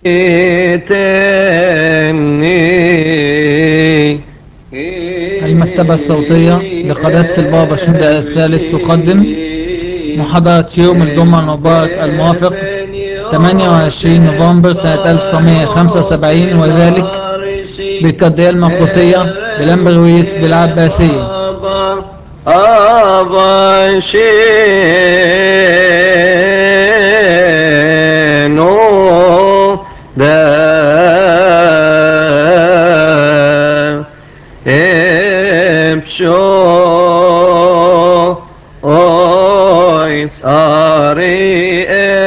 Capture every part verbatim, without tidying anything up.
المكتبة الصوتية لقداسة البابا شنودة الثالث تقدم محاضرة يوم الجمعة المبارك الموافق ثمانية وعشرين نوفمبر سنة ألف وتسعمائة وخمسة وسبعين، وذلك بالقضية المقدسية بالأمبرويس بالعباسية. أبا شينو دا امشو اويس اري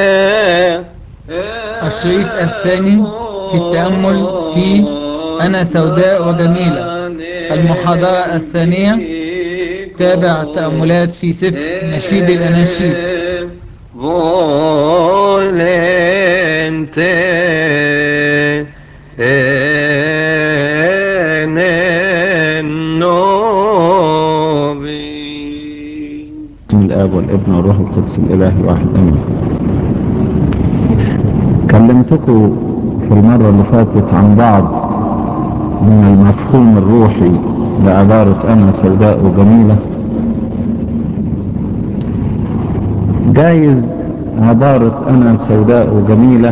الشريط الثاني في التأمل في أنا سوداء وجميلة. المحاضرة الثانية تابع تأملات في سفر نشيد الأناشيد. volente بسم الآب والابن والروح القدس الإله الواحد آمين. كلمتكم في المرة اللي فاتت عن بعض من المفهوم الروحي لعبارة أنا سوداء وجميلة. جايز عبارة أنا سوداء وجميلة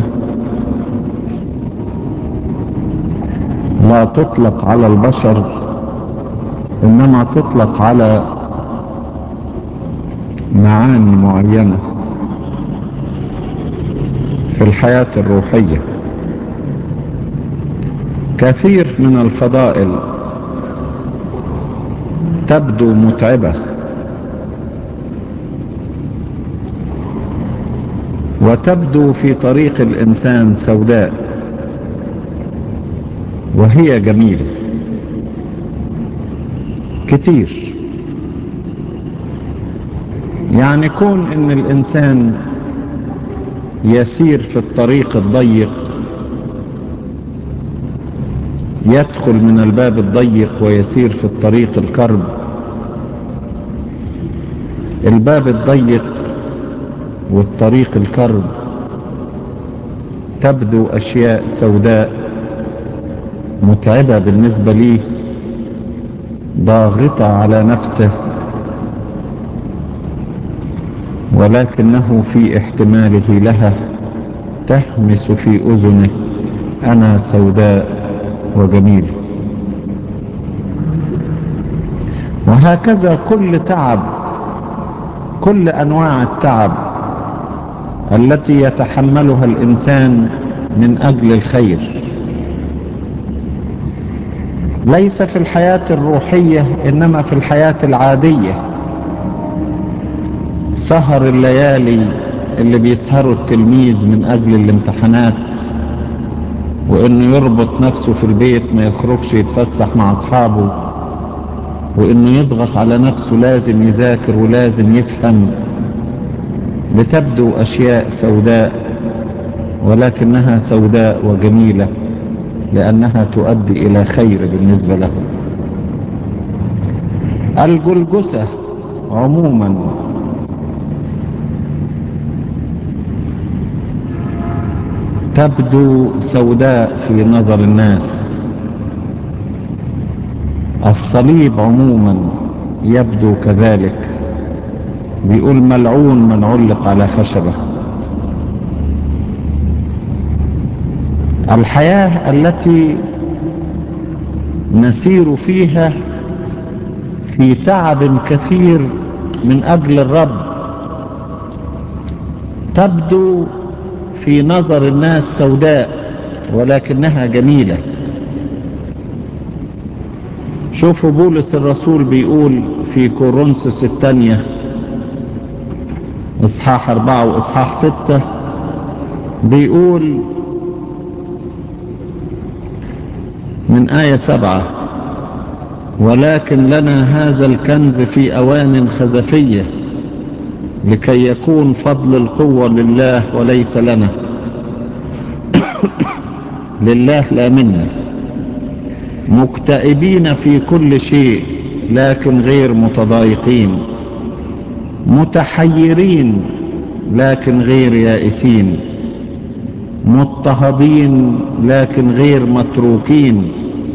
لا تطلق على البشر، إنما تطلق على معاني معينة في الحياة الروحية. كثير من الفضائل تبدو متعبة وتبدو في طريق الإنسان سوداء وهي جميلة كتير. يعني كون إن الإنسان يسير في الطريق الضيق، يدخل من الباب الضيق ويسير في الطريق الكرب. الباب الضيق والطريق الكرب تبدو أشياء سوداء متعبة بالنسبة ليه، ضاغطة على نفسه، ولكنه في احتماله لها تهمس في أذنه أنا سوداء وجميل. وهكذا كل تعب، كل أنواع التعب التي يتحملها الإنسان من أجل الخير، ليس في الحياة الروحية إنما في الحياة العادية. سهر الليالي اللي بيسهروا التلميذ من أجل الامتحانات، وإنه يربط نفسه في البيت ما يخرجش يتفسح مع أصحابه، وإنه يضغط على نفسه لازم يذاكر ولازم يفهم، بتبدو أشياء سوداء، ولكنها سوداء وجميلة لأنها تؤدي إلى خير بالنسبة له. الجلجسة عموما تبدو سوداء في نظر الناس. الصليب عموما يبدو كذلك، بيقول ملعون من علق على خشبة. الحياة التي نسير فيها في تعب كثير من أجل الرب تبدو في نظر الناس سوداء، ولكنها جميلة. شوفوا بولس الرسول بيقول في كورنثوس الثانية اصحاح اربعة واصحاح ستة، بيقول من آية سبعة ولكن لنا هذا الكنز في أوان خزفية لكي يكون فضل القوة لله وليس لنا، لله لا منا، مكتئبين في كل شيء لكن غير متضايقين، متحيرين لكن غير يائسين، مضطهدين لكن غير متروكين،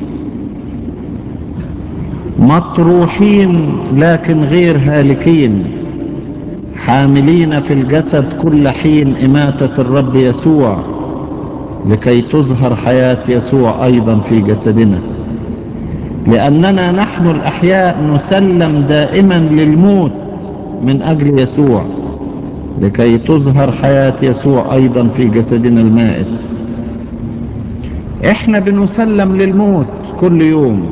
مطروحين لكن غير هالكين، حاملين في الجسد كل حين إماتة الرب يسوع لكي تظهر حياة يسوع أيضا في جسدنا. لأننا نحن الأحياء نسلم دائما للموت من أجل يسوع لكي تظهر حياة يسوع أيضا في جسدنا المائت. احنا بنسلم للموت كل يوم،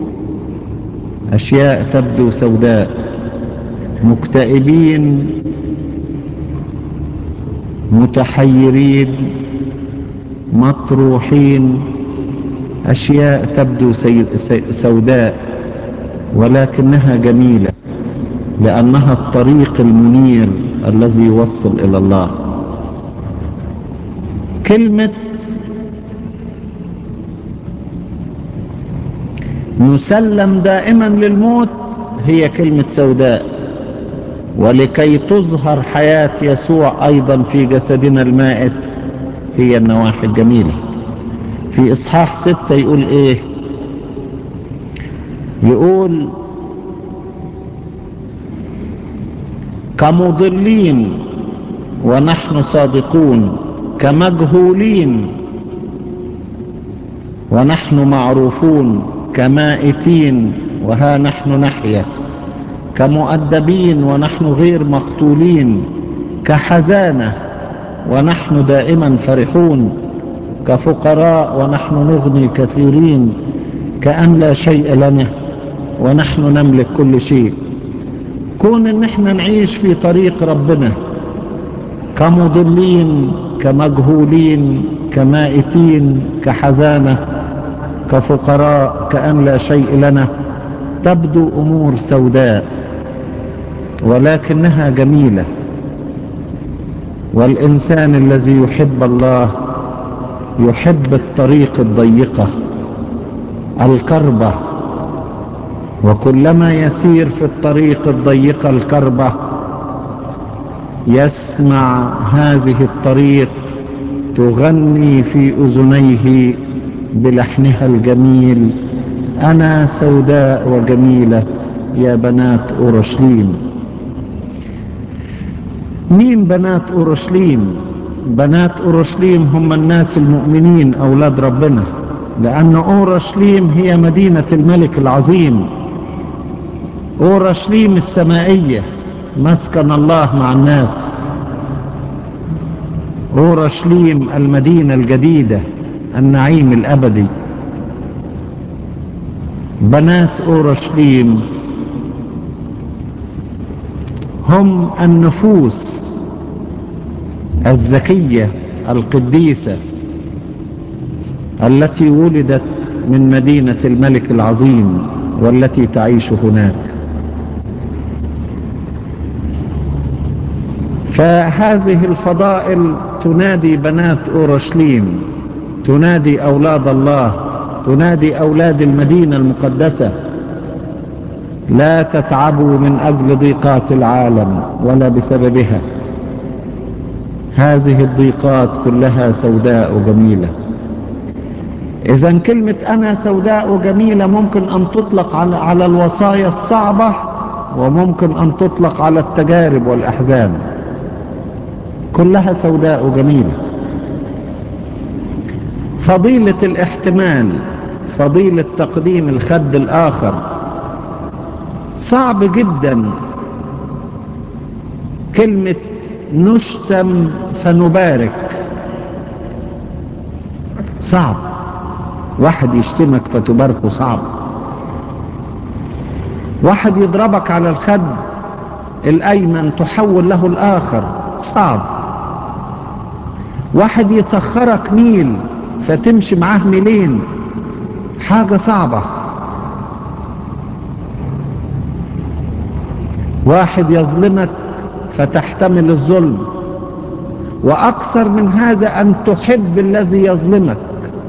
أشياء تبدو سوداء، مكتئبين، متحيرين، مطروحين، أشياء تبدو سوداء ولكنها جميلة، لأنها الطريق المنير الذي يوصل إلى الله. كلمة نسلم دائما للموت هي كلمة سوداء، ولكي تظهر حياة يسوع أيضا في جسدنا المائت هي النواحي الجميلة. في إصحاح ستة يقول إيه؟ يقول كمضلين ونحن صادقون، كمجهولين ونحن معروفون، كمائتين وها نحن نحيا، كمؤدبين ونحن غير مقتولين، كحزانة ونحن دائما فرحون، كفقراء ونحن نغني كثيرين، كأن لا شيء لنا ونحن نملك كل شيء. كون ان احنا نعيش في طريق ربنا كمضلين، كمجهولين، كمائتين، كحزانة، كفقراء، كأن لا شيء لنا، تبدو أمور سوداء ولكنها جميلة. والإنسان الذي يحب الله يحب الطريق الضيقة الكربة، وكلما يسير في الطريق الضيقة الكربة يسمع هذه الطريق تغني في أذنيه بلحنها الجميل: أنا سوداء وجميلة يا بنات أورشليم. مين بنات أورشليم؟ بنات أورشليم هم الناس المؤمنين أولاد ربنا، لأن أورشليم هي مدينة الملك العظيم، أورشليم السمائية مسكن الله مع الناس، أورشليم المدينة الجديدة النعيم الأبدي. بنات أورشليم هم النفوس الزكية القديسة التي ولدت من مدينة الملك العظيم والتي تعيش هناك. فهذه الفضائل تنادي بنات أورشليم، تنادي أولاد الله، تنادي أولاد المدينة المقدسة: لا تتعبوا من أجل ضيقات العالم ولا بسببها، هذه الضيقات كلها سوداء وجميلة. إذن كلمة أنا سوداء وجميلة ممكن أن تطلق على الوصايا الصعبة، وممكن أن تطلق على التجارب والأحزان، كلها سوداء وجميلة. فضيلة الاحتمال، فضيلة تقديم الخد الآخر، صعب جدا. كلمة نشتم فنبارك صعب، واحد يشتمك فتباركه صعب، واحد يضربك على الخد الأيمن تحول له الآخر صعب، واحد يسخرك ميل فتمشي معاه ميلين حاجة صعبة، واحد يظلمك فتحتمل الظلم، وأكثر من هذا أن تحب الذي يظلمك،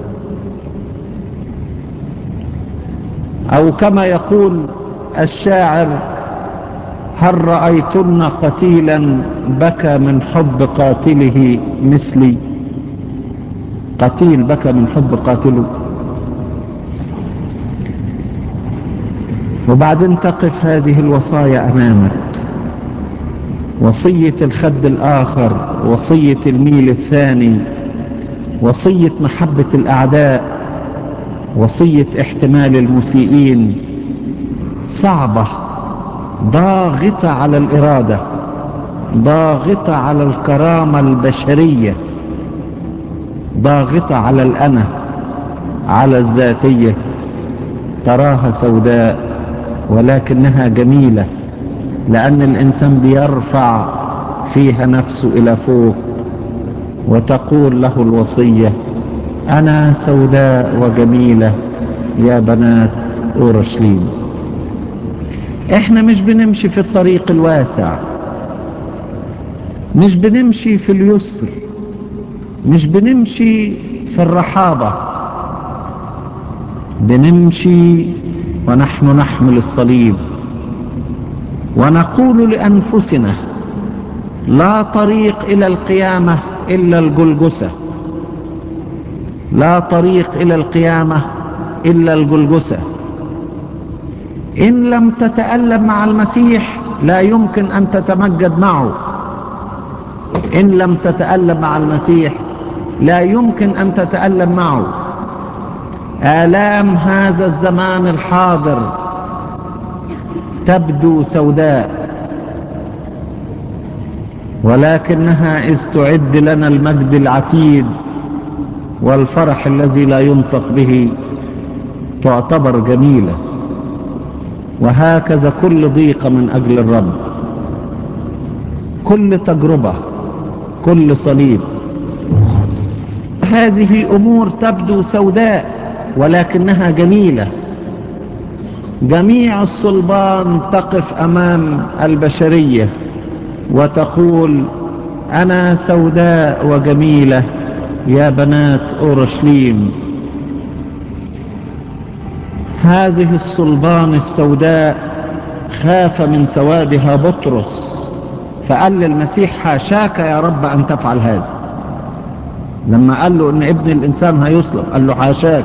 أو كما يقول الشاعر: هل رأيتن قتيلا بكى من حب قاتله مثلي؟ قتيل بكى من حب قاتله. وبعدين تقف هذه الوصايا أمامك، وصية الخد الآخر، وصية الميل الثاني، وصية محبة الأعداء، وصية احتمال المسيئين، صعبة، ضاغطة على الإرادة، ضاغطة على الكرامة البشرية، ضاغطة على الأنا، على الذاتية. تراها سوداء ولكنها جميلة، لأن الإنسان بيرفع فيها نفسه إلى فوق، وتقول له الوصية: أنا سوداء وجميلة يا بنات أورشليم. إحنا مش بنمشي في الطريق الواسع، مش بنمشي في اليسر، مش بنمشي في الرحابة، بنمشي ونحن نحمل الصليب ونقول لأنفسنا: لا طريق إلى القيامة إلا الجلجسة، لا طريق إلى القيامة إلا الجلجسة. إن لم تتألم مع المسيح لا يمكن أن تتمجد معه، إن لم تتألم مع المسيح لا يمكن أن تتألم معه. آلام هذا الزمان الحاضر تبدو سوداء، ولكنها إذ تعد لنا المجد العتيد والفرح الذي لا ينطق به تعتبر جميلة. وهكذا كل ضيقة من أجل الرب، كل تجربة، كل صليب، هذه أمور تبدو سوداء ولكنها جميلة. جميع الصلبان تقف أمام البشرية وتقول: أنا سوداء وجميلة يا بنات أورشليم. هذه الصلبان السوداء خاف من سوادها بطرس، فقال للمسيح: حاشاك يا رب أن تفعل هذا. لما قال له إن ابن الإنسان هيصلب قال له: حاشاك.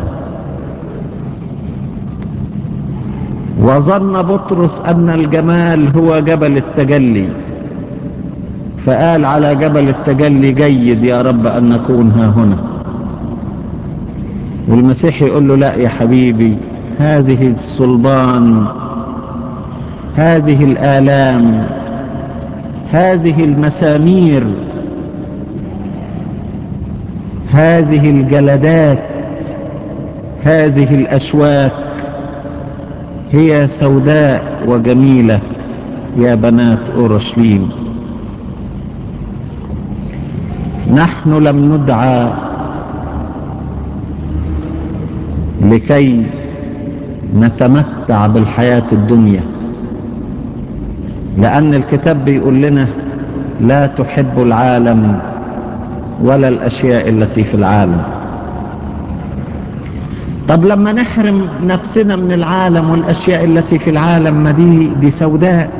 وظن بطرس أن الجمال هو جبل التجلي، فقال على جبل التجلي: جيد يا رب أن نكون ها هنا. والمسيح يقول له: لا يا حبيبي، هذه الصلبان، هذه الآلام، هذه المسامير، هذه الجلدات، هذه الأشواك هي سوداء وجميلة يا بنات أورشليم. نحن لم ندعى لكي نتمتع بالحياة الدنيا، لأن الكتاب بيقول لنا: لا تحب العالم ولا الأشياء التي في العالم. طب لما نحرم نفسنا من العالم والأشياء التي في العالم، ما دي دي سوداء.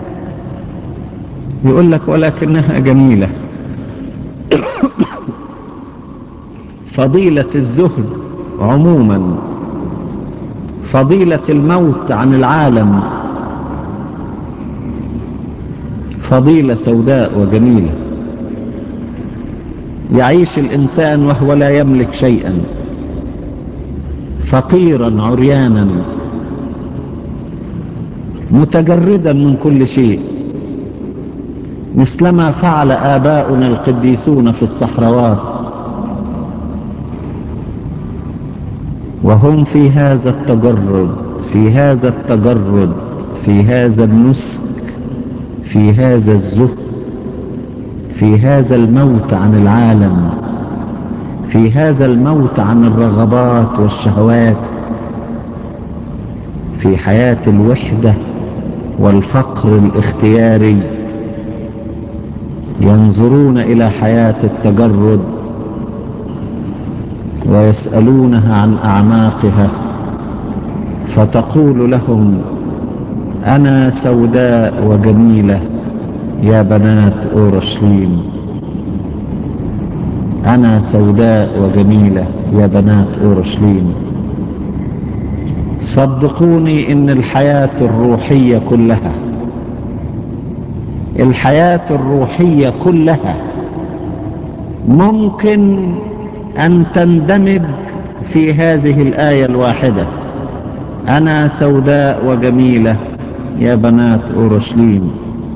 يقول لك: ولكنها جميلة. فضيلة الزهد عموما، فضيلة الموت عن العالم، فضيلة سوداء وجميلة. يعيش الإنسان وهو لا يملك شيئا، فقيرا عريانا متجردا من كل شيء، مثلما فعل آباؤنا القديسون في الصحراوات، وهم في هذا التجرد، في هذا التجرد، في هذا النسك، في هذا الزهد، في هذا الموت عن العالم، في هذا الموت عن الرغبات والشهوات، في حياة الوحدة والفقر الاختياري، ينظرون إلى حياة التجرد ويسألونها عن أعماقها، فتقول لهم: أنا سوداء وجميلة يا بنات أورشليم. أنا سوداء وجميلة يا بنات أورشليم. صدقوني إن الحياة الروحية كلها الحياة الروحية كلها ممكن أن تندمج في هذه الآية الواحدة: أنا سوداء وجميلة يا بنات أورشليم.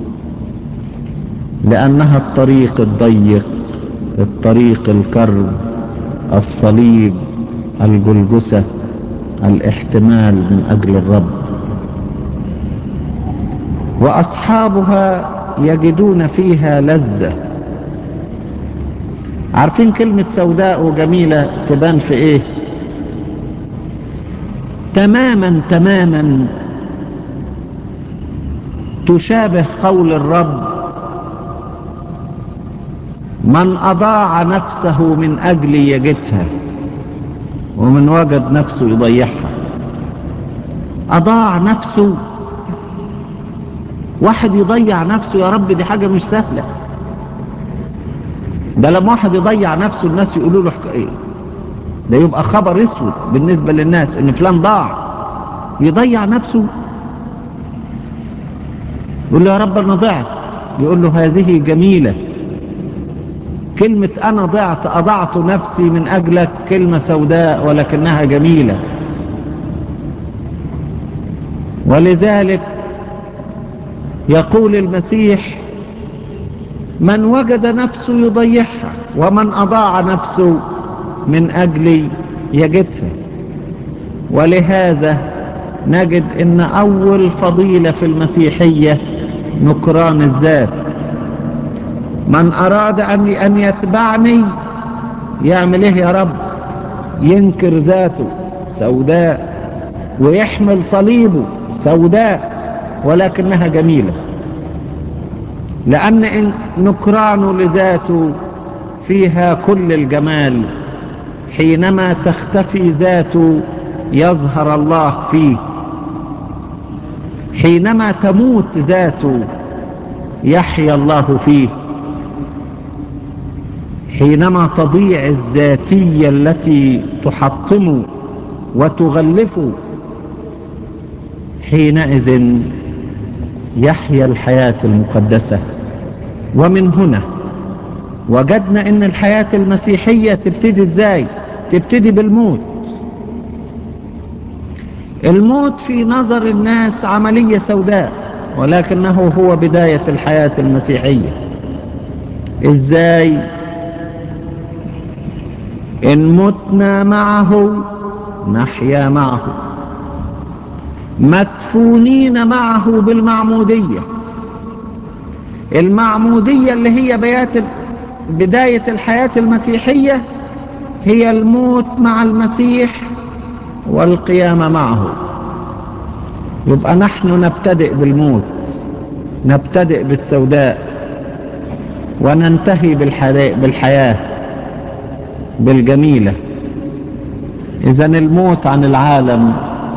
لأنها الطريق الضيق، الطريق الكرب، الصليب، الجلجسة، الاحتمال من أجل الرب. وأصحابها يجدون فيها لذة. عارفين كلمة سوداء وجميلة تبان في إيه؟ تماما تماما تشابه قول الرب: من أضاع نفسه من أجلي يجدها، ومن وجد نفسه يضيعها. أضاع نفسه. واحد يضيع نفسه، يا رب دي حاجة مش سهلة. ده لما واحد يضيع نفسه الناس يقولوا له ايه؟ ده يبقى خبر اسود بالنسبة للناس ان فلان ضاع. يضيع نفسه، يقول له يا رب انا ضعت، يقول له هذه جميلة. كلمة انا ضعت، اضعت نفسي من اجلك، كلمة سوداء ولكنها جميلة. ولذلك يقول المسيح: من وجد نفسه يضيعها، ومن أضاع نفسه من أجلي يجدها. ولهذا نجد إن أول فضيلة في المسيحية نكران الذات. من أراد أن أن يتبعني يعمل إيه يا رب؟ ينكر ذاته، سوداء، ويحمل صليبه، سوداء ولكنها جميلة. لأن نكرانه لذاته فيها كل الجمال. حينما تختفي ذاته يظهر الله فيه. حينما تموت ذاته يحيا الله فيه. حينما تضيع الذاتية التي تحطمه وتغلفه، حينئذ يحيا الحياة المقدسة. ومن هنا وجدنا ان الحياة المسيحية تبتدي ازاي؟ تبتدي بالموت. الموت في نظر الناس عملية سوداء، ولكنه هو بداية الحياة المسيحية. ازاي؟ ان متنا معه نحيا معه، مدفونين معه بالمعمودية. المعمودية اللي هي بداية الحياة المسيحية هي الموت مع المسيح والقيامة معه. يبقى نحن نبتدئ بالموت، نبتدئ بالسوداء، وننتهي بالحياة بالجميلة. إذن الموت عن العالم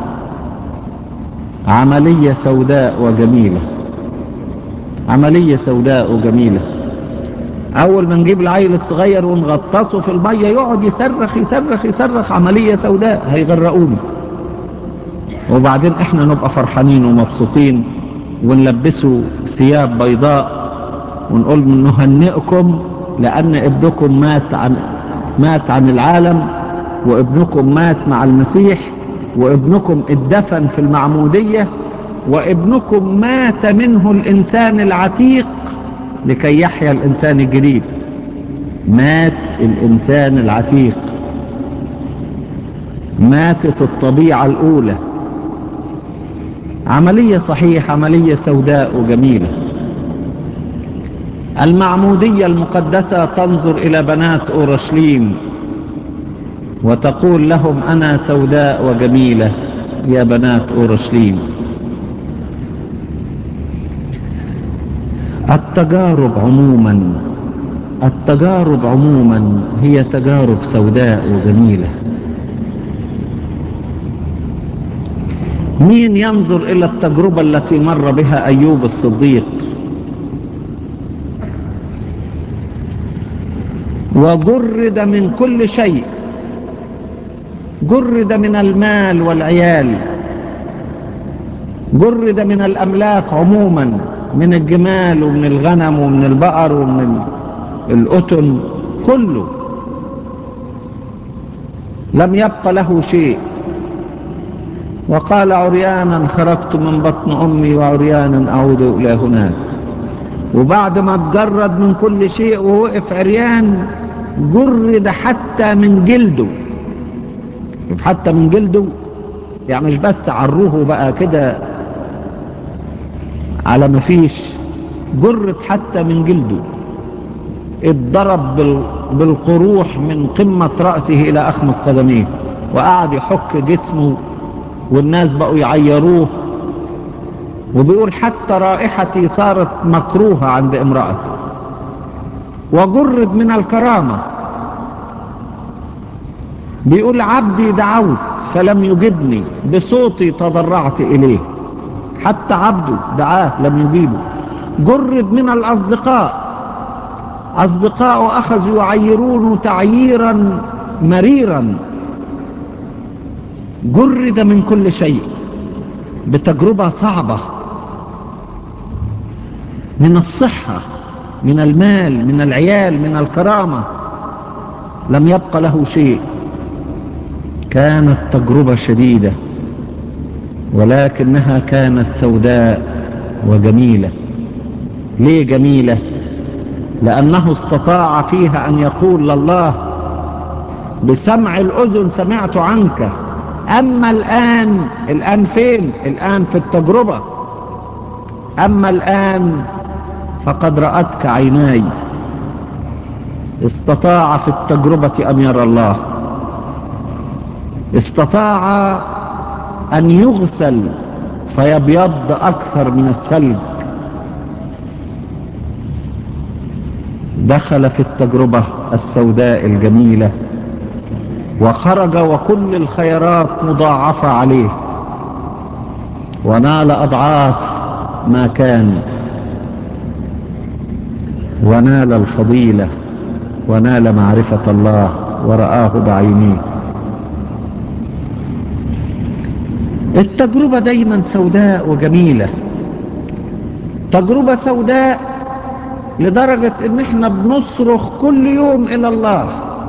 عملية سوداء وجميلة، عملية سوداء وجميلة. أول ما نجيب العيل الصغير ونغطسه في المية يقعد يصرخ يصرخ يصرخ، عملية سوداء، هيغرقونه. وبعدين احنا نبقى فرحانين ومبسوطين ونلبسه ثياب بيضاء ونقول نهنئكم لأن ابنكم مات عن مات عن العالم، وابنكم مات مع المسيح، وابنكم اتدفن في المعمودية، وابنكم مات منه الإنسان العتيق لكي يحيا الإنسان الجديد. مات الإنسان العتيق، ماتت الطبيعة الأولى. عملية صحيح، عملية سوداء وجميلة. المعمودية المقدسة تنظر إلى بنات أورشليم وتقول لهم: أنا سوداء وجميلة يا بنات أورشليم. التجارب عموما التجارب عموما هي تجارب سوداء وجميلة. مين ينظر إلى التجربة التي مر بها أيوب الصديق؟ وجرد من كل شيء، جرد من المال والعيال، جرد من الأملاك عموما، من الجمال ومن الغنم ومن البقر ومن الأتن، كله لم يبق له شيء. وقال عريانا خرجت من بطن أمي وعريانا أعود إلى هناك. وبعد ما تجرد من كل شيء ووقف عريان، جرد حتى من جلده. حتى من جلده يعني مش بس عروه بقى كده على ما فيش، جرد حتى من جلده، اتضرب بالقروح من قمة رأسه إلى أخمص قدميه، وقعد يحك جسمه والناس بقوا يعيروه، وبيقول حتى رائحتي صارت مكروهة عند امرأتي. وجرد من الكرامة، بيقول عبدي دعوت فلم يجبني، بصوتي تضرعت إليه. حتى عبده دعاه لم يجيبه. جرد من الأصدقاء، أصدقاءه أخذوا يعيرونه تعييرا مريرا. جرد من كل شيء بتجربة صعبة، من الصحة، من المال، من العيال، من الكرامة، لم يبق له شيء. كانت تجربة شديدة، ولكنها كانت سوداء وجميلة. ليه جميلة؟ لأنه استطاع فيها أن يقول لله بسمع الأذن سمعت عنك، أما الآن، الآن فين؟ الآن في التجربة. أما الآن فقد رأتك عيناي. استطاع في التجربة أن يرى الله، استطاع أن يغسل فيبيض أكثر من الثلج. دخل في التجربة السوداء الجميلة وخرج وكل الخيرات مضاعفة عليه، ونال أضعاف ما كان، ونال الفضيلة، ونال معرفة الله، ورآه بعينيه. التجربة دايما سوداء وجميلة. تجربة سوداء لدرجة ان احنا بنصرخ كل يوم الى الله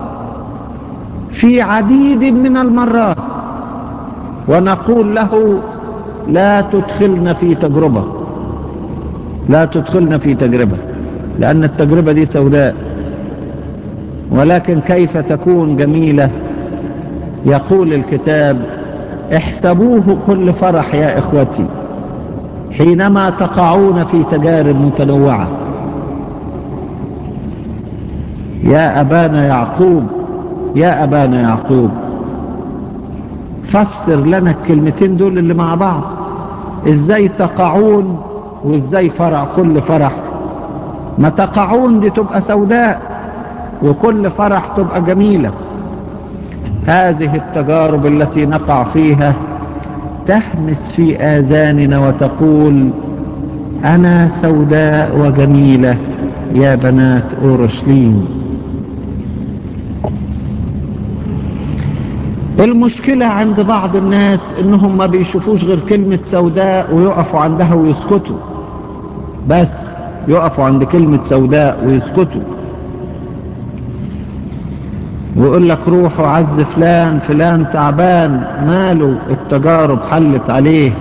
في عديد من المرات ونقول له لا تدخلنا في تجربة، لا تدخلنا في تجربة، لأن التجربة دي سوداء. ولكن كيف تكون جميلة؟ يقول الكتاب احسبوه كل فرح يا إخوتي حينما تقعون في تجارب متنوعة. يا أبانا يعقوب، يا أبانا يعقوب، فسر لنا الكلمتين دول اللي مع بعض. ازاي تقعون وازاي فرح؟ كل فرح، ما تقعون دي تبقى سوداء وكل فرح تبقى جميلة. هذه التجارب التي نقع فيها تهمس في آذاننا وتقول أنا سوداء وجميلة يا بنات أورشليم. المشكلة عند بعض الناس إنهم ما بيشوفوش غير كلمة سوداء ويقفوا عندها ويسكتوا، بس يقفوا عند كلمة سوداء ويسكتوا، ويقول لك روحوا عز فلان، فلان تعبان ماله، التجارب حلت عليه،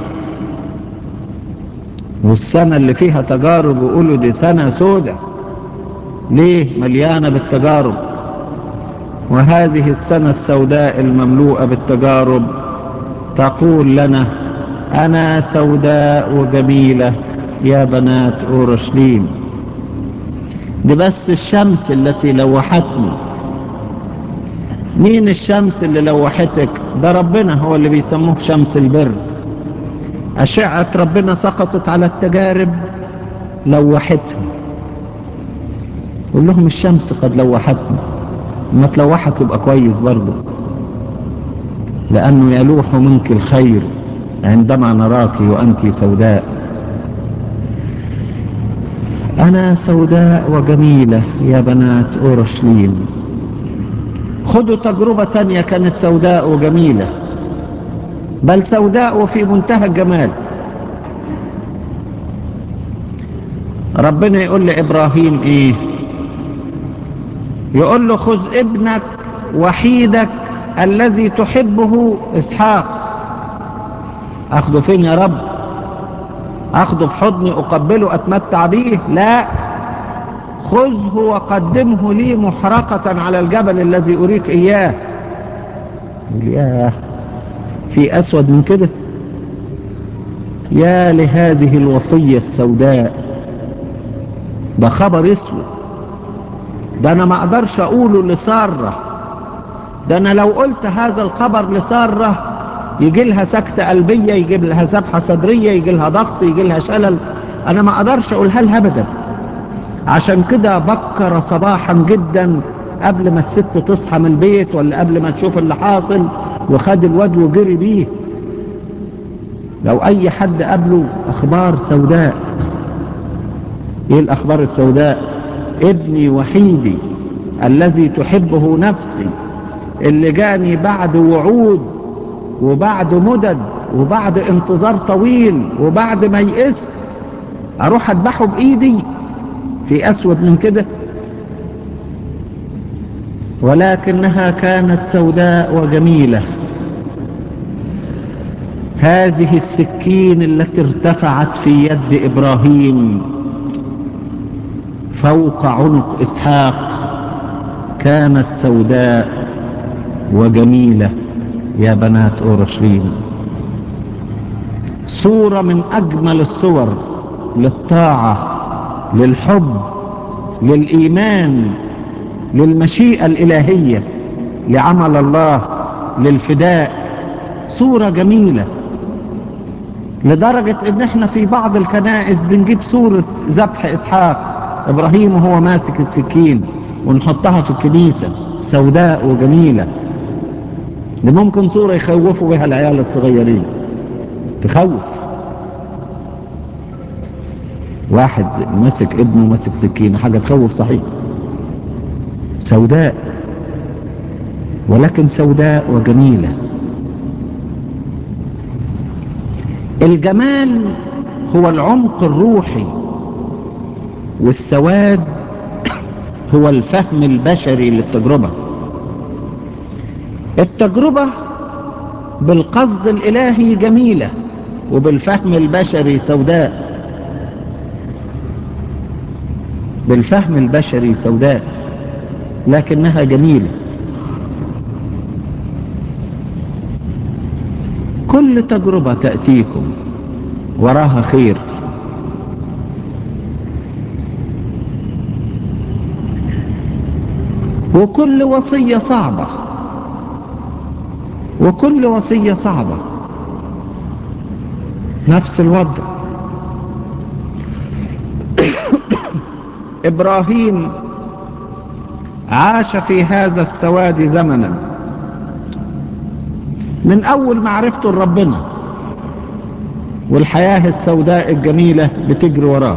والسنة اللي فيها تجارب يقولوا دي سنة سودة. ليه؟ مليانة بالتجارب. وهذه السنة السوداء المملوءة بالتجارب تقول لنا أنا سوداء وجميلة يا بنات أورشليم. دي بس الشمس التي لوحتني. مين الشمس اللي لوحتك؟ ده ربنا، هو اللي بيسموه شمس البر. أشعة ربنا سقطت على التجارب لوحتها. قول لهم الشمس قد لوحتني، ما تلوحك يبقى كويس برضو، لأنه يلوح منك الخير عندما نراك وأنت سوداء. أنا سوداء وجميلة يا بنات أورشليم. خدوا تجربة تانية كانت سوداء وجميلة، بل سوداء وفي منتهى الجمال. ربنا يقول لإبراهيم إيه؟ يقول له خذ ابنك وحيدك الذي تحبه إسحاق. أخذه فين يا رب؟ أخذه في حضني أقبله أتمتع به؟ لا، خذه وقدمه لي محرقة على الجبل الذي أريك إياه. ياه، في أسود من كده؟ يا لهذه الوصية السوداء، ده خبر اسود. ده أنا ما أقدرش أقوله لسارة، ده أنا لو قلت هذا الخبر لسارة يجي لها سكتة قلبية، يجي لها ذبحة صدرية، يجي لها ضغط، يجي لها شلل. أنا ما أقدرش أقولها لها أبدا. عشان كده بكر صباحا جدا قبل ما الست تصحى من البيت، ولا قبل ما تشوف اللي حاصل، وخد الواد وجري بيه. لو أي حد قبله أخبار سوداء. إيه الأخبار السوداء؟ ابني وحيدي الذي تحبه نفسي، اللي جاني بعد وعود وبعد مدد وبعد انتظار طويل وبعد ما يئست، اروح اذبحه بايدي؟ في اسود من كده؟ ولكنها كانت سوداء وجميلة. هذه السكين التي ارتفعت في يد ابراهيم فوق عنق اسحاق كانت سوداء وجميلة يا بنات أورشليم. صورة من أجمل الصور للطاعة، للحب، للإيمان، للمشيئة الإلهية، لعمل الله، للفداء. صورة جميلة لدرجة ان احنا في بعض الكنائس بنجيب صورة ذبح إسحاق، إبراهيم وهو ماسك السكين، ونحطها في الكنيسة. سوداء وجميلة. دي ممكن صورة يخوفوا بها العيال الصغيرين، تخوف. واحد ماسك ابنه ماسك سكين، حاجة تخوف صحيح. سوداء، ولكن سوداء وجميلة. الجمال هو العمق الروحي، والسواد هو الفهم البشري للتجربة. التجربة بالقصد الإلهي جميلة، وبالفهم البشري سوداء. بالفهم البشري سوداء، لكنها جميلة. كل تجربة تأتيكم وراها خير. وكل وصية صعبة، وكل وصية صعبة نفس الوضع. إبراهيم عاش في هذا السواد زمنا من أول معرفته لربنا، والحياة السوداء الجميلة بتجري وراه.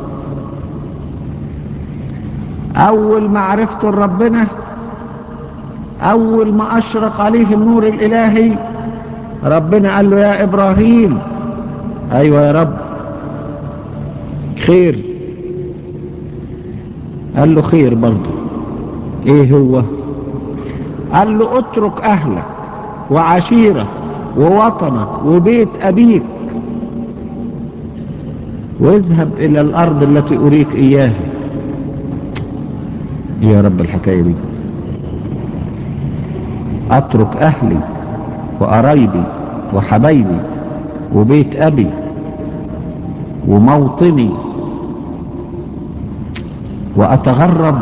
أول معرفته لربنا، أول ما أشرق عليه النور الإلهي، ربنا قال له يا إبراهيم. أيوة يا رب، خير. قال له خير برضه. إيه هو؟ قال له اترك أهلك وعشيرك ووطنك وبيت أبيك، واذهب إلى الأرض التي أريك إياها. يا رب الحكاية دي، أترك أهلي وقرايبي وحبايبي وبيت أبي وموطني وأتغرب؟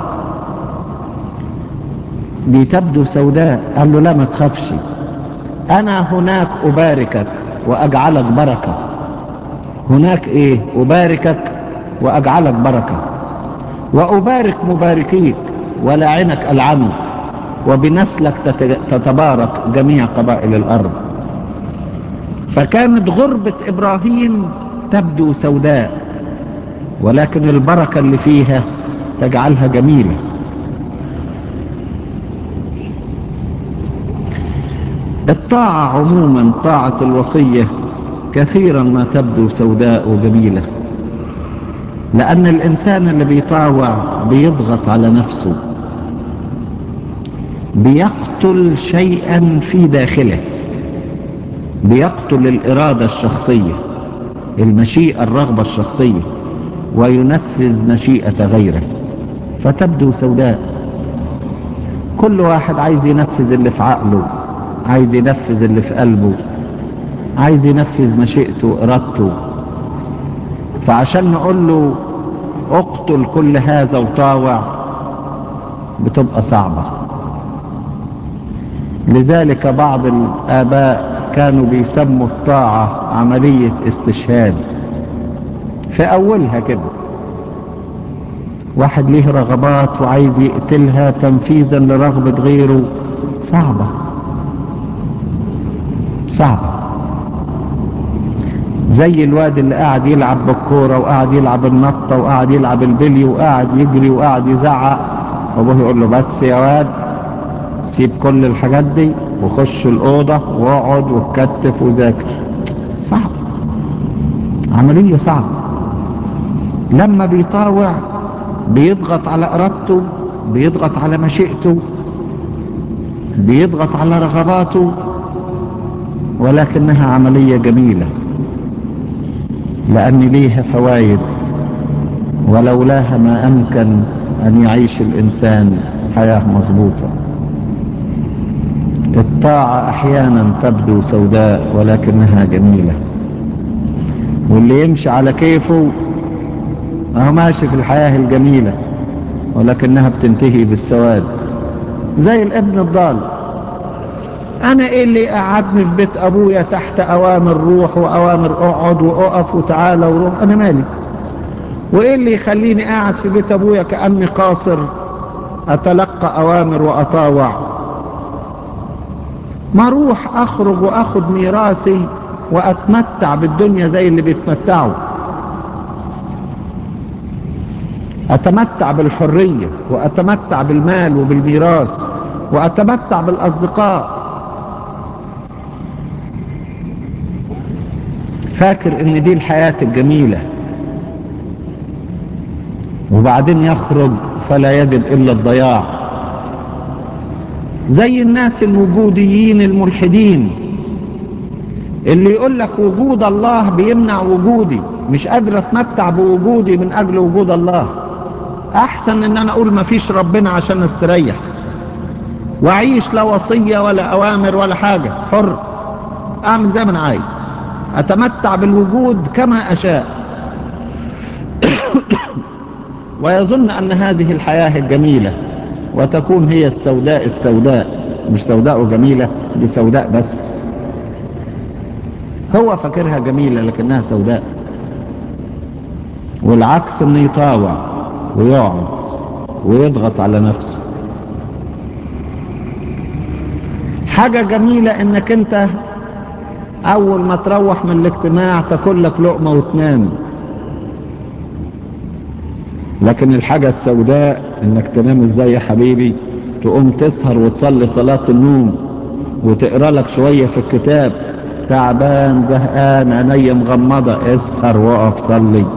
دي تبدو سوداء. قال له لا، ما تخافش، أنا هناك أباركك وأجعلك بركة. هناك إيه؟ أباركك وأجعلك بركة، وأبارك مباركيك ولعنك ألعنه، وبنسلك تتبارك جميع قبائل الأرض. فكانت غربة إبراهيم تبدو سوداء، ولكن البركة اللي فيها تجعلها جميلة. الطاعة عموما، طاعة الوصية كثيرا ما تبدو سوداء وجميلة، لأن الإنسان اللي بيطاوع بيضغط على نفسه، بيقتل شيئا في داخله، بيقتل الإرادة الشخصية، المشيئة، الرغبة الشخصية، وينفذ مشيئة غيره، فتبدو سوداء. كل واحد عايز ينفذ اللي في عقله، عايز ينفذ اللي في قلبه، عايز ينفذ مشيئته وإرادته. فعشان نقول له اقتل كل هذا وطاوع بتبقى صعبة. لذلك بعض الآباء كانوا بيسموا الطاعة عملية استشهاد. في أولها كده واحد ليه رغبات وعايز يقتلها تنفيذا لرغبة غيره، صعبة صعبة. زي الواد اللي قاعد يلعب بالكورة وقاعد يلعب النطة وقاعد يلعب البلي وقاعد يجري وقاعد يزعق، وابوه يقول له بس يا واد سيب كل الحاجات دي وخش الأوضة واقعد واتكتف وذاكر. صعب، عملية صعبة. لما بيطاوع بيضغط على إرادته، بيضغط على مشيئته، بيضغط على رغباته، ولكنها عملية جميلة لأن ليها فوائد، ولولاها ما أمكن أن يعيش الإنسان حياة مظبوطة. الطاعة أحيانا تبدو سوداء ولكنها جميلة، واللي يمشي على كيفه هو ماشي في الحياة الجميلة ولكنها بتنتهي بالسواد. زي الابن الضال، انا ايه اللي قعدني في بيت ابويا تحت اوامر روح واوامر اقعد واقف وتعالى وروح، انا مالي؟ وايه اللي يخليني قاعد في بيت ابويا كأني قاصر اتلقى اوامر واطاوع؟ ما اروح اخرج واخد ميراثي واتمتع بالدنيا زي اللي بيتمتعوا، اتمتع بالحرية واتمتع بالمال وبالميراث واتمتع بالاصدقاء. فاكر ان دي الحياة الجميلة، وبعدين يخرج فلا يجد الا الضياع. زي الناس الوجوديين الملحدين اللي يقول لك وجود الله بيمنع وجودي، مش قادر اتمتع بوجودي من اجل وجود الله. احسن ان انا اقول ما فيش ربنا عشان استريح واعيش لا وصية ولا اوامر ولا حاجة، حر اعمل زي ما انا عايز، اتمتع بالوجود كما اشاء. ويظن ان هذه الحياة الجميلة وتكون هي السوداء السوداء، مش سوداء وجميلة، دي سوداء بس. هو فاكرها جميلة لكنها سوداء. والعكس انه يطاوع ويقعد ويضغط على نفسه. حاجة جميلة انك انت اول ما تروح من الاجتماع تاكل لك لقمة وتنام، لكن الحاجة السوداء انك تنام ازاي يا حبيبي؟ تقوم تسهر وتصلي صلاة النوم وتقرأ لك شوية في الكتاب، تعبان زهقان عيني مغمضة، اسهر وقف صلي.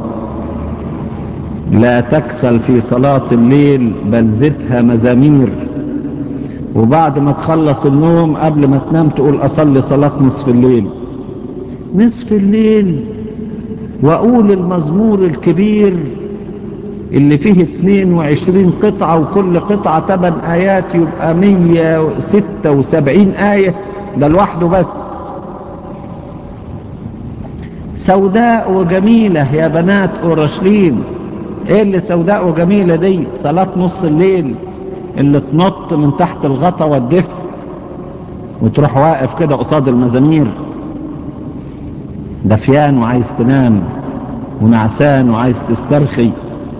لا تكسل في صلاة الليل بل زدها مزامير، وبعد ما تخلص النوم قبل ما تنام تقول اصلي صلاة نصف الليل. نصف الليل واقول المزمور الكبير اللي فيه اتنين وعشرين قطعة وكل قطعة تمن آيات يبقى مية وستة وسبعين آية، ده لوحده بس. سوداء وجميلة يا بنات أورشليم. ايه اللي سوداء وجميلة دي؟ صلاة نص الليل اللي تنط من تحت الغطا والدفء وتروح واقف كده قصاد المزامير دفيان وعايز تنام ونعسان وعايز تسترخي،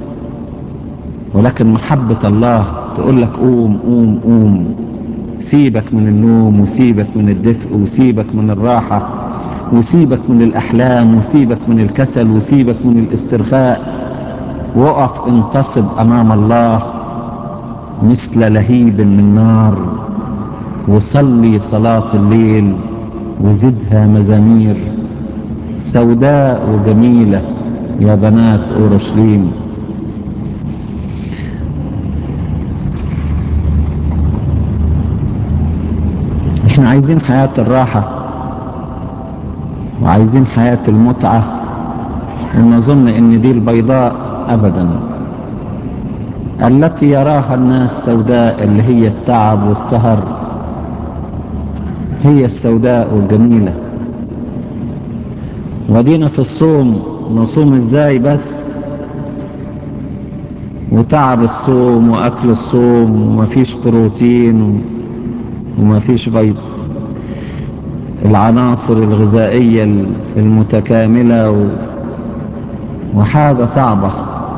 ولكن محبة الله تقول لك قوم قوم قوم، سيبك من النوم وسيبك من الدفء وسيبك من الراحة وسيبك من الأحلام وسيبك من الكسل وسيبك من الاسترخاء وقف انتصب امام الله مثل لهيب من نار، وصلي صلاة الليل وزدها مزامير. سوداء وجميلة يا بنات اورشليم. احنا عايزين حياة الراحة وعايزين حياة المتعة، ونظن ان دي البيضاء ابدا التي يراها الناس سوداء، اللي هي التعب والسهر، هي السوداء والجميلة. ودينا في الصوم نصوم ازاي بس، وتعب الصوم واكل الصوم ومفيش بروتين ومفيش بيض، العناصر الغذائية المتكاملة و... وحاجة صعبة،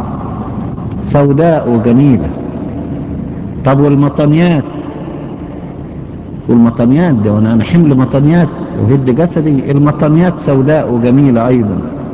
سوداء وجميلة. طب والمطنيات، والمطنيات دي وانا انا حمل مطنيات وهد جسدي، المطنيات سوداء وجميلة ايضا.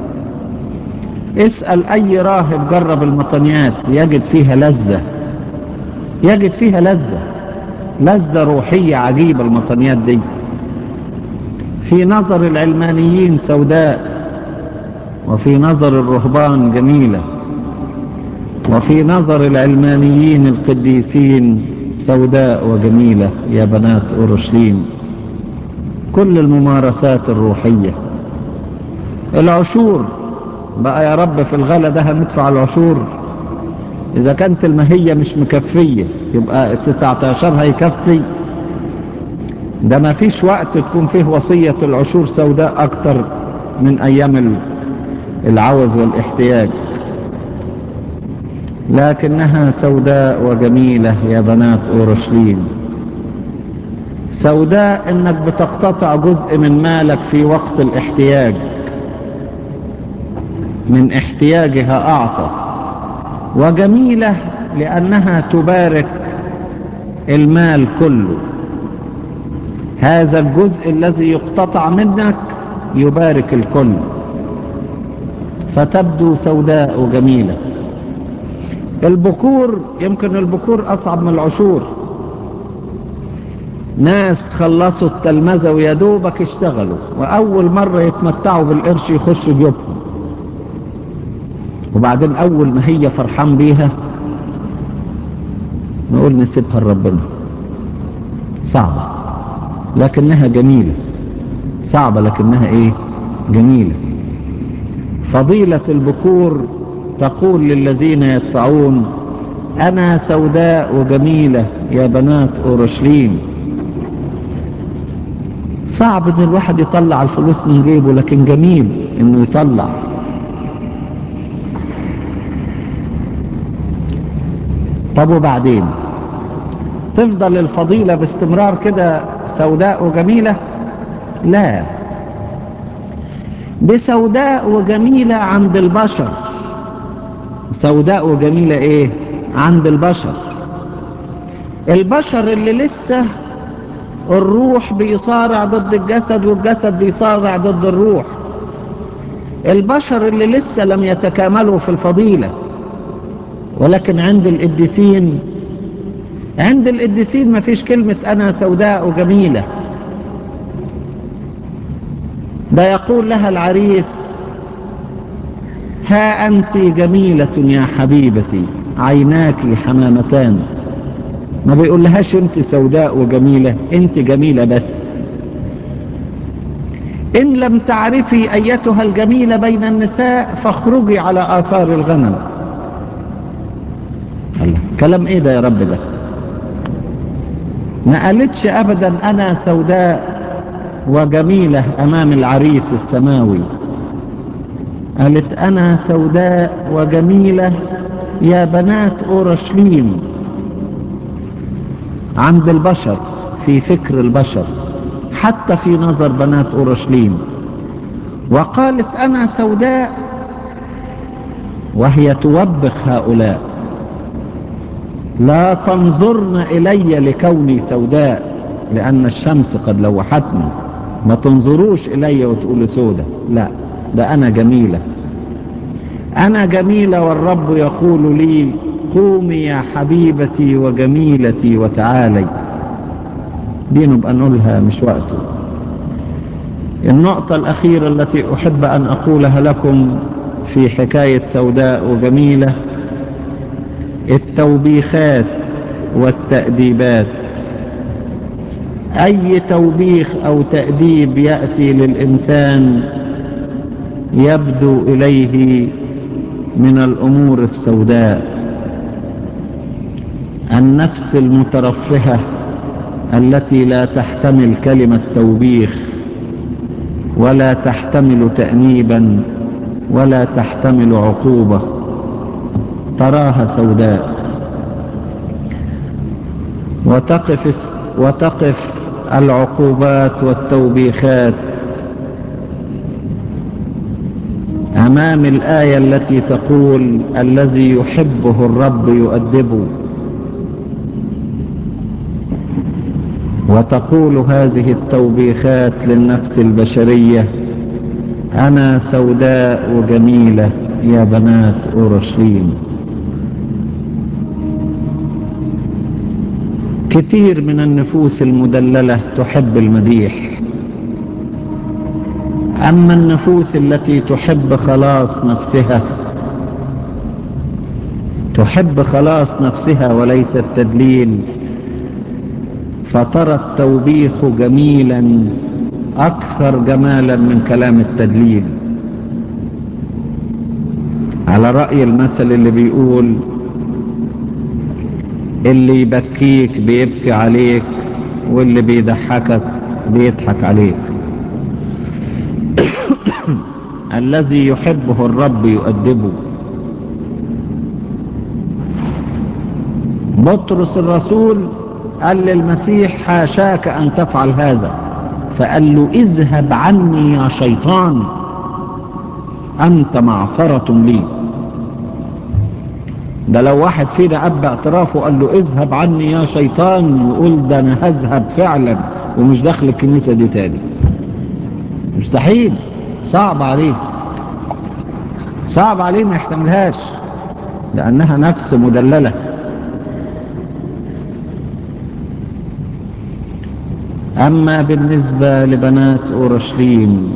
اسأل اي راهب جرب المطنيات يجد فيها لذة، يجد فيها لذة لذة روحية عجيبة. المطنيات دي في نظر العلمانيين سوداء، وفي نظر الرهبان جميلة، وفي نظر العلمانيين القديسين سوداء وجميلة يا بنات أورشليم. كل الممارسات الروحية، العشور بقى يا رب في الغلا ده هندفع العشور؟ إذا كانت المهية مش مكفية يبقى تسعة عشر هيكفي؟ ده ما فيش وقت تكون فيه وصية العشور سوداء أكتر من أيام العوز والاحتياج، لكنها سوداء وجميلة يا بنات أورشليم. سوداء إنك بتقتطع جزء من مالك في وقت الاحتياج، من احتياجها أعطت. وجميلة لأنها تبارك المال كله، هذا الجزء الذي يقتطع منك يبارك الكل، فتبدو سوداء وجميلة. البكور، يمكن البكور أصعب من العشور. ناس خلصوا التلمذة ويدوبك اشتغلوا، وأول مرة يتمتعوا بالقرش يخشوا جيوبهم، وبعدين أول ما هي فرحان بيها نقول نسيبها لربنا. صعبة لكنها جميلة، صعبة لكنها ايه؟ جميلة. فضيلة البكور تقول للذين يدفعون: أنا سوداء وجميلة يا بنات أورشليم. صعب ان الواحد يطلع الفلوس من جيبه، لكن جميل انه يطلع. طب وبعدين تفضل الفضيلة باستمرار كده سوداء وجميلة؟ لا، بسوداء وجميلة عند البشر. سوداء وجميلة ايه؟ عند البشر. البشر اللي لسه الروح بيصارع ضد الجسد والجسد بيصارع ضد الروح، البشر اللي لسه لم يتكاملوا في الفضيلة. ولكن عند القديسين، عند القديسين ما فيش كلمة أنا سوداء وجميلة. ده يقول لها العريس: ها أنت جميلة يا حبيبتي، عيناك حمامتان. ما بيقول لهاش أنت سوداء وجميلة، أنت جميلة بس. إن لم تعرفي أيتها الجميلة بين النساء فاخرجي على آثار الغنم. الله، كلام إيه ده يا رب ده؟ ما قالتش أبدا أنا سوداء وجميلة أمام العريس السماوي، قالت أنا سوداء وجميلة يا بنات أورشليم عند البشر، في فكر البشر، حتى في نظر بنات أورشليم. وقالت أنا سوداء وهي توبخ هؤلاء: لا تنظرن إلي لكوني سوداء لأن الشمس قد لوحتني. ما تنظروش إلي وتقولوا سودة، لا، ده أنا جميلة. أنا جميلة والرب يقول لي قومي يا حبيبتي وجميلتي وتعالي. دي نبقى نقولها مش وقته. النقطة الأخيرة التي أحب أن أقولها لكم في حكاية سوداء وجميلة: التوبيخات والتأديبات. أي توبيخ أو تأديب يأتي للإنسان يبدو إليه من الأمور السوداء. النفس المترفهة التي لا تحتمل كلمة توبيخ ولا تحتمل تأنيبا ولا تحتمل عقوبة، تراها سوداء. وتقف وتقف العقوبات والتوبيخات أمام الآية التي تقول الذي يحبه الرب يؤدبه، وتقول هذه التوبيخات للنفس البشرية: أنا سوداء وجميلة يا بنات أورشليم. كتير من النفوس المدللة تحب المديح، أما النفوس التي تحب خلاص نفسها تحب خلاص نفسها وليس التدليل، فترى التوبيخ جميلا أكثر جمالا من كلام التدليل. على رأي المثل اللي بيقول: اللي يبكيك بيبكي عليك، واللي بيضحكك بيضحك عليك. الذي يحبه الرب يؤدبه. بطرس الرسول قال للمسيح: حاشاك أن تفعل هذا، فقال له: اذهب عني يا شيطان، أنت معثرة لي. ده لو واحد فينا أب اعترافه قال له اذهب عني يا شيطان، يقول ده أنا هذهب فعلا ومش داخل الكنيسة دي تاني. مستحيل، صعب عليه، صعب عليه ما يحتملهاش، لأنها نفس مدللة. أما بالنسبة لبنات أورشليم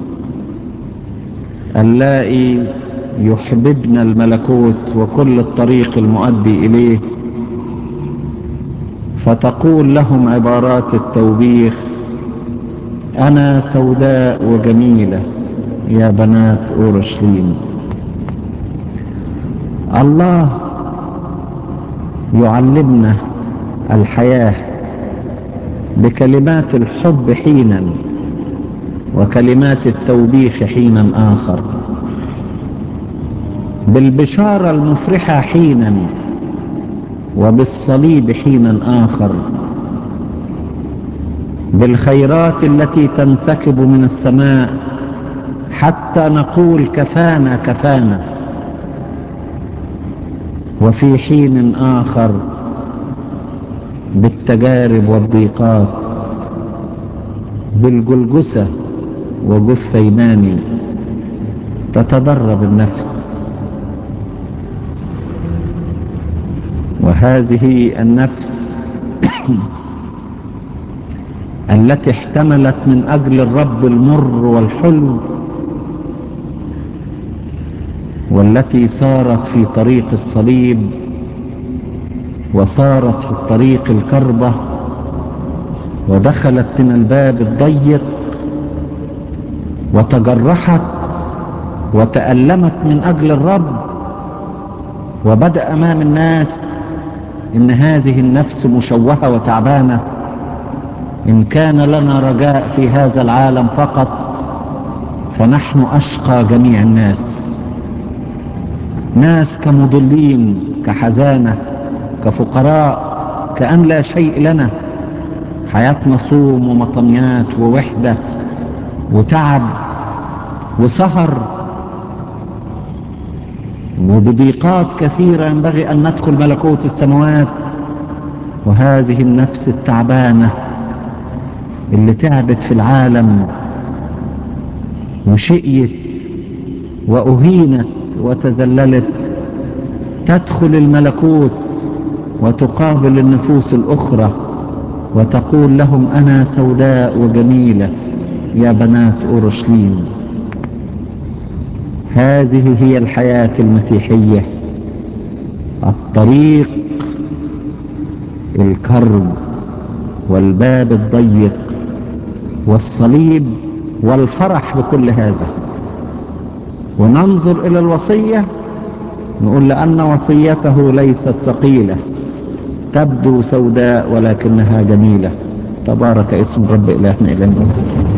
اللائي يحببن الملكوت وكل الطريق المؤدي إليه، فتقول لهم عبارات التوبيخ: أنا سوداء وجميلة يا بنات أورشليم. الله يعلمنا الحياة بكلمات الحب حينا وكلمات التوبيخ حينا آخر، بالبشارة المفرحة حينا وبالصليب حينا آخر، بالخيرات التي تنسكب من السماء حتى نقول كفانا كفانا، وفي حين آخر بالتجارب والضيقات، بالجلجسة وجثيمان تتدرب النفس. وهذه النفس التي احتملت من أجل الرب المر والحلو، والتي سارت في طريق الصليب وسارت في الطريق الكربة ودخلت من الباب الضيق وتجرحت وتألمت من أجل الرب، وبدأ أمام الناس إن هذه النفس مشوهة وتعبانة، إن كان لنا رجاء في هذا العالم فقط فنحن أشقى جميع الناس، ناس كمضلين كحزانة كفقراء كأن لا شيء لنا، حياتنا صوم ومطميات ووحدة وتعب وسهر وبضيقات كثيرة ينبغي أن ندخل ملكوت السماوات. وهذه النفس التعبانة اللي تعبت في العالم وشقيت وأهينت وتذللت تدخل الملكوت وتقابل النفوس الأخرى وتقول لهم أنا سوداء وجميلة يا بنات أورشليم. هذه هي الحياة المسيحية، الطريق الكرب والباب الضيق والصليب والفرح بكل هذا. وننظر إلى الوصية نقول لأن وصيته ليست ثقيلة، تبدو سوداء ولكنها جميلة. تبارك اسم الرب إلهنا إلى الموت.